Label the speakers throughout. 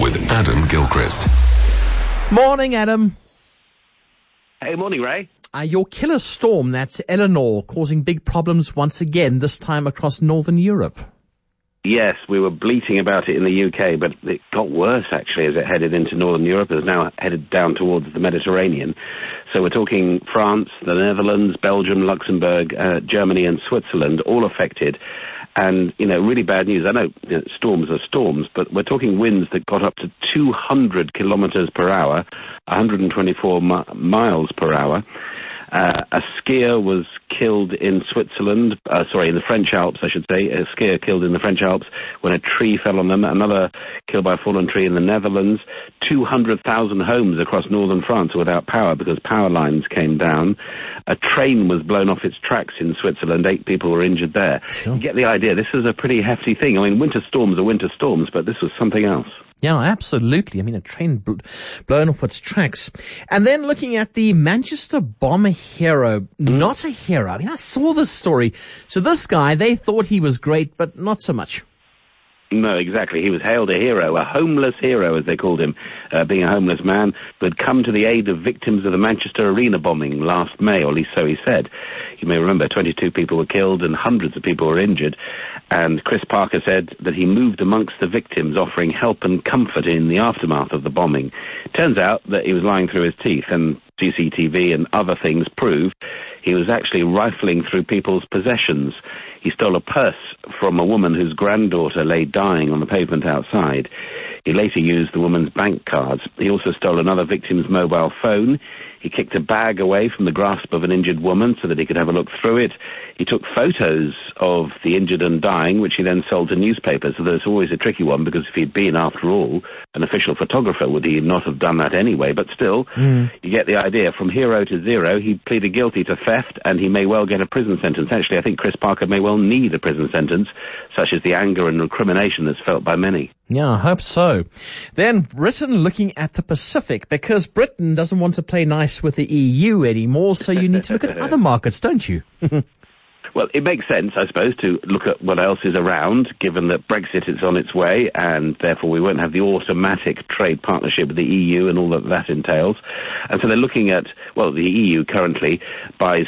Speaker 1: with Adam Gilchrist.
Speaker 2: Morning, Adam.
Speaker 3: Hey, morning, Ray.
Speaker 2: Your killer storm, that's Eleanor, causing big problems once again, this time across northern Europe.
Speaker 3: Yes, we were bleating about it in the UK, but it got worse, actually, as it headed into northern Europe. It's now headed down towards the Mediterranean. So we're talking France, the Netherlands, Belgium, Luxembourg, Germany and Switzerland, all affected. And, really bad news. I know, storms are storms, but we're talking winds that got up to 200 kilometers per hour, 124 miles per hour. A skier was killed in Switzerland, in the French Alps, I should say. A skier killed in the French Alps when a tree fell on them. Another killed by a fallen tree in the Netherlands. 200,000 homes across northern France were without power because power lines came down. A train was blown off its tracks in Switzerland. 8 people were injured there. Sure. You get the idea. This is a pretty hefty thing. I mean, winter storms are winter storms, but this was something else.
Speaker 2: Yeah, absolutely. I mean, a train blown off its tracks. And then looking at the Manchester bomber hero, not a hero. I mean, I saw this story. So this guy, they thought he was great, but not so much.
Speaker 3: No, exactly. He was hailed a hero, a homeless hero, as they called him, being a homeless man who had come to the aid of victims of the Manchester Arena bombing last May, or at least so he said. You may remember 22 people were killed and hundreds of people were injured. And Chris Parker said that he moved amongst the victims, offering help and comfort in the aftermath of the bombing. Turns out that he was lying through his teeth, and CCTV and other things prove he was actually rifling through people's possessions. He stole a purse from a woman whose granddaughter lay dying on the pavement outside. He later used the woman's bank cards. He also stole another victim's mobile phone. He kicked a bag away from the grasp of an injured woman so that he could have a look through it. He took photos of the injured and dying, which he then sold to newspapers. So there's always a tricky one, because if he'd been, after all, an official photographer, would he not have done that anyway? But still, you get the idea. From hero to zero, he pleaded guilty to theft, and he may well get a prison sentence. Actually, I think Chris Parker may well need a prison sentence, such as the anger and recrimination that's felt by many.
Speaker 2: Yeah, I hope so. Then Britain looking at the Pacific, because Britain doesn't want to play nice with the EU anymore, so you need to look at other markets, don't you?
Speaker 3: Well, it makes sense, I suppose, to look at what else is around, given that Brexit is on its way, and therefore we won't have the automatic trade partnership with the EU and all that entails. And so they're looking at, well, the EU currently buys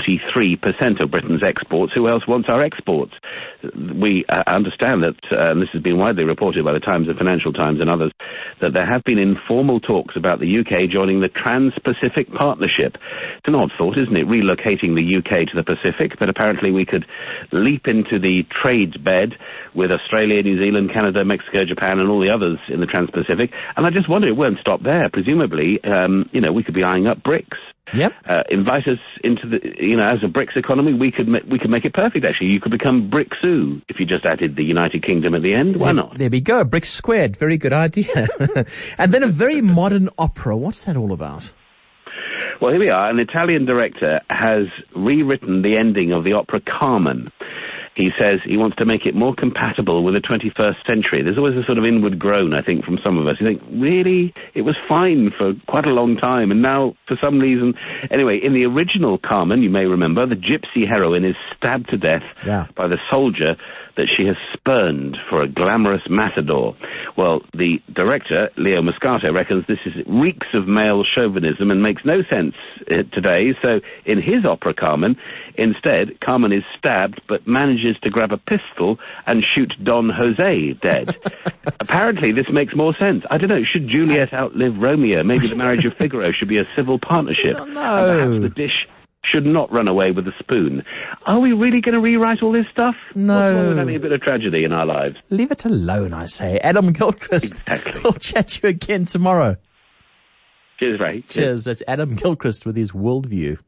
Speaker 3: 43% of Britain's exports. Who else wants our exports? We understand that, and this has been widely reported by the Times, the Financial Times and others, that there have been informal talks about the UK joining the Trans-Pacific Partnership. It's an odd thought, isn't it, relocating the UK to the Pacific, but apparently we could leap into the trades bed with Australia, New Zealand, Canada, Mexico, Japan and all the others in the Trans-Pacific. And I just wonder, it won't stop there. Presumably, we could be eyeing up BRICS.
Speaker 2: Yep.
Speaker 3: Invite us into the, as a BRICS economy, we could make it perfect, actually. You could become BRICSU if you just added the United Kingdom at the end. Why not?
Speaker 2: There we go. BRICS squared. Very good idea. And then a very modern opera. What's that all about?
Speaker 3: Well, here we are. An Italian director has rewritten the ending of the opera Carmen. He says he wants to make it more compatible with the 21st century. There's always a sort of inward groan, I think, from some of us. You think, really? It was fine for quite a long time, and now, for some reason... Anyway, in the original Carmen, you may remember, the gypsy heroine is stabbed to death by the soldier that she has spurned for a glamorous matador. Well, the director, Leo Moscato, reckons this reeks of male chauvinism and makes no sense today. So in his opera Carmen, instead, Carmen is stabbed but manages to grab a pistol and shoot Don Jose dead. Apparently, this makes more sense. I don't know, should Juliet outlive Romeo? Maybe the marriage of Figaro should be a civil partnership.
Speaker 2: No.
Speaker 3: And perhaps the dish should not run away with a spoon. Are we really going to rewrite all this stuff?
Speaker 2: No.
Speaker 3: What's wrong with having a bit of tragedy in our lives?
Speaker 2: Leave it alone, I say. Adam Gilchrist.
Speaker 3: Exactly.
Speaker 2: We'll chat to you again tomorrow.
Speaker 3: Cheers, Ray.
Speaker 2: Cheers. That's Adam Gilchrist with his worldview.